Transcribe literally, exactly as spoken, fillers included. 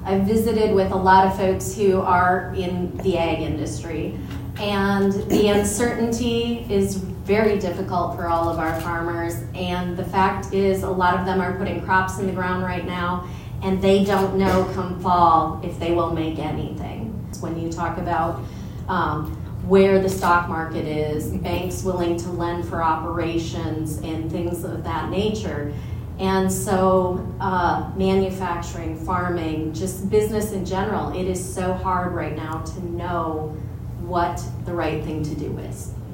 I've visited with a lot of folks who are in the ag industry, and the uncertainty is very difficult for all of our farmers, and the fact is a lot of them are putting crops in the ground right now, and they don't know come fall if they will make anything. When you talk about um, where the stock market is, banks willing to lend for operations and things of that nature. And so uh, manufacturing, farming, just business in general, it is so hard right now to know what the right thing to do is.